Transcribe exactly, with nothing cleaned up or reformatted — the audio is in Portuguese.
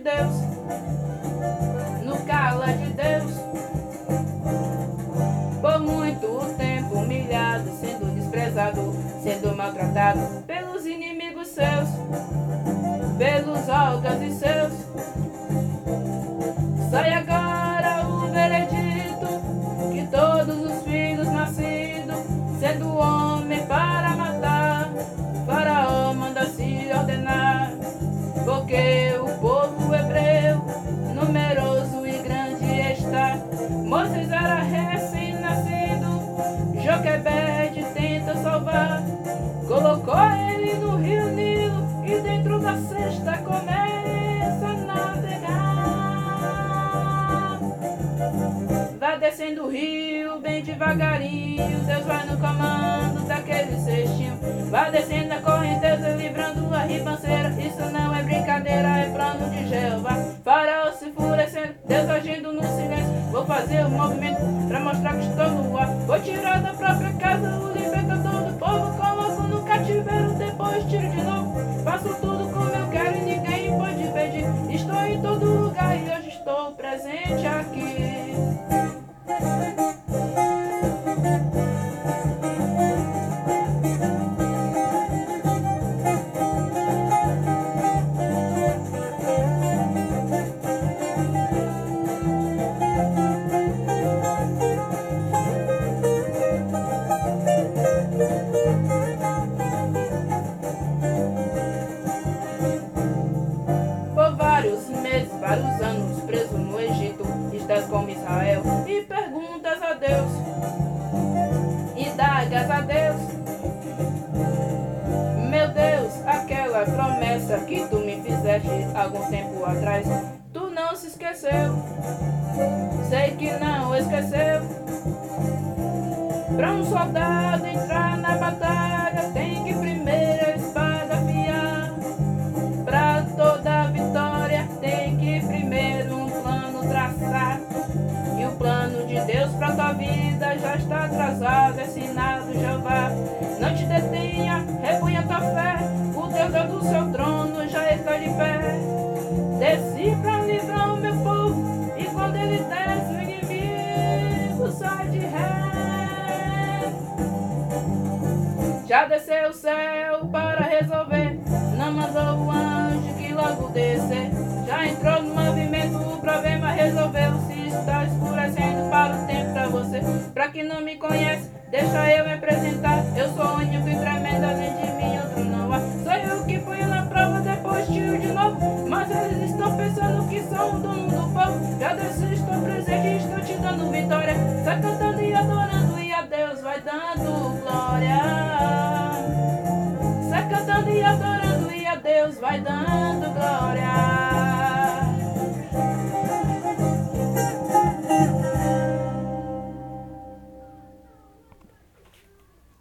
Deus, no cala de Deus. Por muito tempo humilhado, sendo desprezado, sendo maltratado pelos inimigos seus, pelos algozes seus. Sai agora o veredito, que todos os filhos nascidos, sendo homem para matar, Faraó manda se ordenar, porque o povo hebreu numeroso e grande está. Moisés era recém-nascido, Joquebede tenta salvar, colocou ele no rio Nilo e dentro da cesta começa a navegar. Vai descendo o rio bem devagarinho, Deus vai no comando daquele cestinho. Vai descendo a correnteza, livrando a ribanceira, isso não é brincadeira, é plano de Jeová. Faraó se enfurecendo, Deus agindo no silêncio. Vou fazer o movimento pra mostrar que estou no ar. Vou tirar da própria casa o libertador do povo, coloco no cativeiro, depois tiro de novo. Faço tudo como eu quero e ninguém pode impedir. Estou em todo lugar e hoje estou presente aqui. Vários anos preso no Egito, estás como Israel e perguntas a Deus, indagas a Deus. Meu Deus, aquela promessa que tu me fizeste algum tempo atrás, tu não se esqueceu, sei que não esqueceu. Pra um soldado entrar na batalha, tem que primeiro a espada afiar. Pra toda vitória, tem que primeiro um plano traçar. E o plano de Deus pra tua vida já está atrasado, é sinal do Jeová. Não te detenha, repunha tua fé, o Deus é do seu trono já está de pé. Desci pra livrar o meu povo, e quando ele desce o inimigo sai de ré. Já desceu o céu para resolver, não mandou o anjo que logo descer. Já entrou no movimento, o problema resolveu. Se está escurecendo para o tempo pra você, pra quem não me conhece, deixa eu me apresentar. Eu sou único e tremendo, além de mim outro não há. Sou eu que fui na prova, depois tiro de novo. Mas eles estão pensando que são o dono do povo. Já desci, estou presente e estou te dando vitória. Sai cantando e adorando e a Deus vai dando glória. Sai cantando e adorando e a Deus vai dando glória.